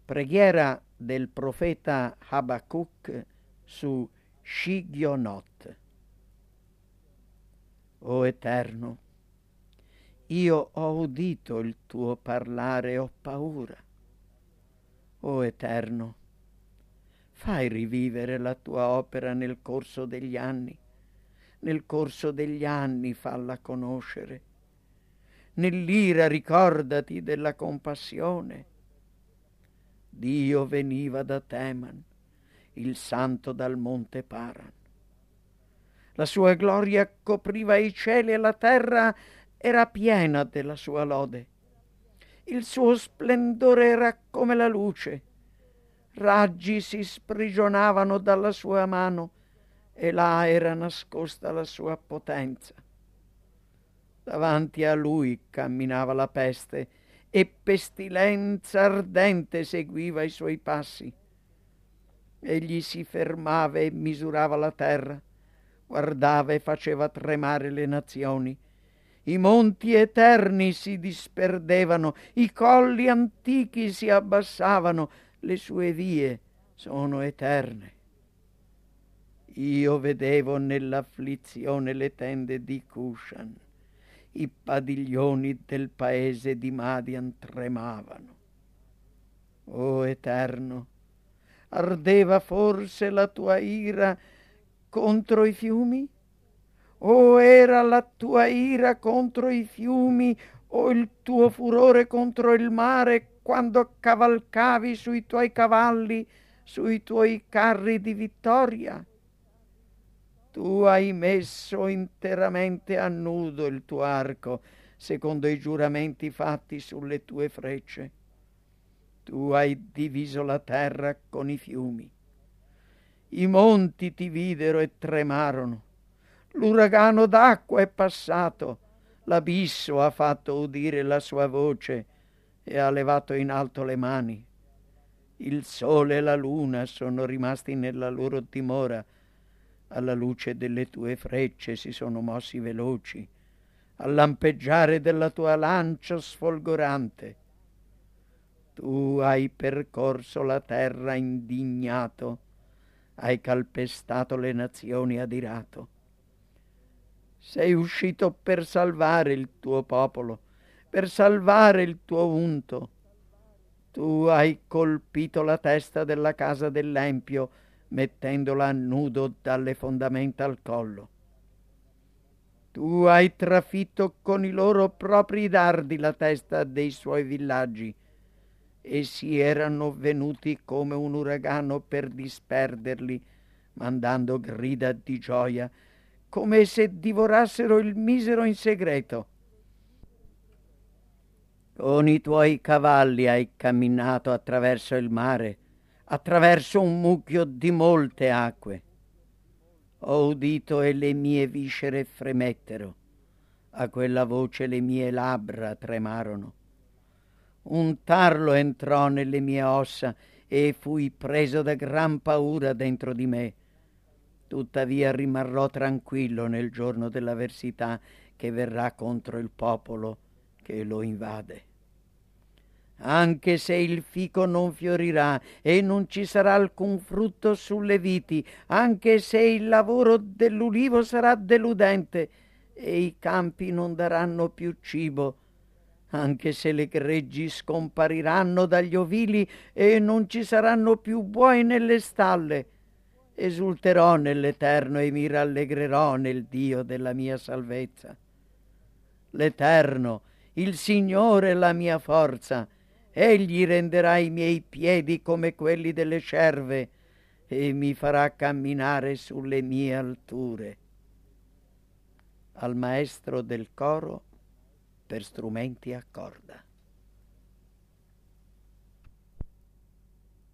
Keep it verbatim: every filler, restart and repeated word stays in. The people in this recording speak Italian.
Preghiera del profeta Habacuc su Shigionot. O Eterno, io ho udito il tuo parlare e ho paura. O Eterno, fai rivivere la tua opera nel corso degli anni. Nel corso degli anni falla conoscere. Nell'ira ricordati della compassione. Dio veniva da Teman, il santo dal monte Paran. La sua gloria copriva i cieli e la terra era piena della sua lode. Il suo splendore era come la luce. Raggi si sprigionavano dalla sua mano e là era nascosta la sua potenza. Davanti a lui camminava la peste e pestilenza ardente seguiva i suoi passi. Egli si fermava e misurava la terra, guardava e faceva tremare le nazioni. I monti eterni si disperdevano, i colli antichi si abbassavano, le sue vie sono eterne. Io vedevo nell'afflizione le tende di Cushan, i padiglioni del paese di Madian tremavano. O Eterno, ardeva forse la tua ira contro i fiumi? O era la tua ira contro i fiumi o il tuo furore contro il mare quando cavalcavi sui tuoi cavalli, sui tuoi carri di vittoria? Tu hai messo interamente a nudo il tuo arco, secondo i giuramenti fatti sulle tue frecce. Tu hai diviso la terra con i fiumi. I monti ti videro e tremarono. L'uragano d'acqua è passato. L'abisso ha fatto udire la sua voce e ha levato in alto le mani. Il sole e la luna sono rimasti nella loro dimora. Alla luce delle tue frecce si sono mossi veloci, al lampeggiare della tua lancia sfolgorante. Tu hai percorso la terra indignato, hai calpestato le nazioni adirato. Sei uscito per salvare il tuo popolo, per salvare il tuo unto. Tu hai colpito la testa della casa dell'empio, mettendola a nudo dalle fondamenta al collo. Tu hai trafitto con i loro propri dardi la testa dei suoi villaggi. Essi erano venuti come un uragano per disperderli, mandando grida di gioia, come se divorassero il misero in segreto. Con i tuoi cavalli hai camminato attraverso il mare, attraverso un mucchio di molte acque. Ho udito e le mie viscere fremettero, a quella voce le mie labbra tremarono. Un tarlo entrò nelle mie ossa e fui preso da gran paura dentro di me. Tuttavia rimarrò tranquillo nel giorno dell'avversità che verrà contro il popolo che lo invade. Anche se il fico non fiorirà e non ci sarà alcun frutto sulle viti, anche se il lavoro dell'ulivo sarà deludente e i campi non daranno più cibo, anche se le greggi scompariranno dagli ovili e non ci saranno più buoi nelle stalle, esulterò nell'Eterno e mi rallegrerò nel Dio della mia salvezza. L'Eterno, il Signore è la mia forza. Egli renderà i miei piedi come quelli delle cerve e mi farà camminare sulle mie alture. Al maestro del coro per strumenti a corda.